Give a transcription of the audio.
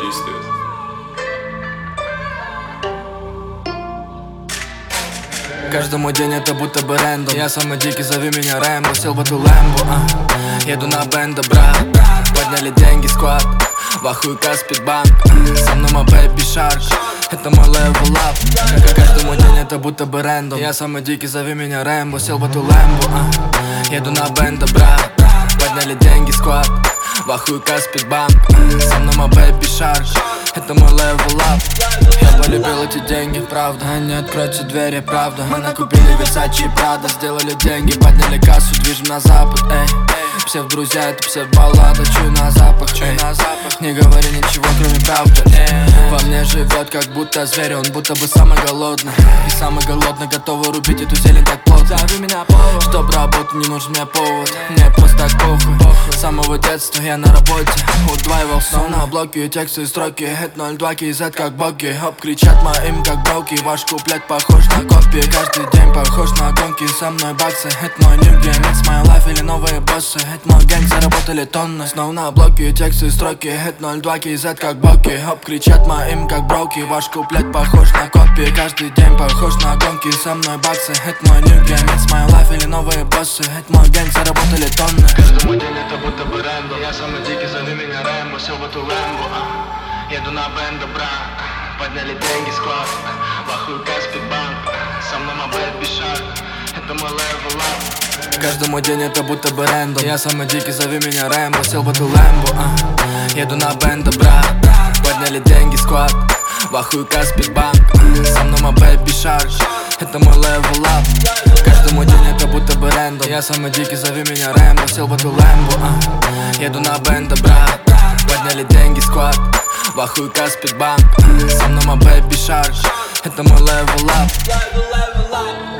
действует. Каждый мой день это будто бы рэндом. Я самый дикий, зови меня Рэмбо. Сел в эту лэмбу, еду на бенда, брат. Подняли деньги, сквад. Вахуй Каспидбанк. Со мной мой бэйби шарк. Это мой level up. Каждый мой день это будто бы рэндом. Я самый дикий, зови меня Рэмбо. Сел в эту лэмбу, еду на бенда, брат. Подняли деньги, сквад. Вахуй Каспидбанк. Со мной мой бэйби шарк. Это мой level up. Я полюбил эти деньги, правда. Они откроют все двери, правда. Мы накупили Versace и Prada. Сделали деньги, подняли кассу, движем на запад, эй. Псев друзья, это псев баллада. Чую на запах, не говори ничего, кроме правды. Во мне живет, как будто зверь. Он будто бы самый голодный. И самый голодный, готовы рубить эту зелень так плотно. Зови меня повод. Чтоб работать, не нужен мне повод. Мне просто так похуй. С самого детства я на работе удваивал сон на блоке, тексты и строки. Hit 02 KZ как боги. Хоп, кричат моим как броки. Ваш куплет похож на копии. Каждый день похож на гонки. Со мной баксы, это мой new game. It's my life или новые боссы. Это мой гэнг, заработали тонны. Снова на блоке, тексты и строки. Hit 02 KZ как боги. Хоп, кричат моим как броки. Ваш куплет похож на копии. Каждый день похож на гонки. Со мной баксы, это мой new game. It's my life или новые боссы. Это мой гэнг, заработали тонны. Каждый мой день это будто бы рэндом. Я самый дикий, зови меня Рэмбо. Сел в эту лэмбу, еду на бенда, брат. Подняли деньги, склад. Вахуй Каспидбанк. Со мной мой бэйби шарк. Это мой level up. Каждый мой день это будто бы рэндом. Я самый дикий, зови меня Рэмбо. Сел в эту лэмбу, еду на бенда, брат. Подняли деньги, склад. Вахуй Каспидбанк. Со мной мой бэйби шарк. Это мой level up. Каждый мой день это будто бы рэндом. Я самый дикий, зови меня Рэмбо. Сел в эту лэмбу, еду на бенда, брат. Подняли деньги, сквад. Вахуй Каспидбанк. Со мной мой бэйби шарк. Это мой level up.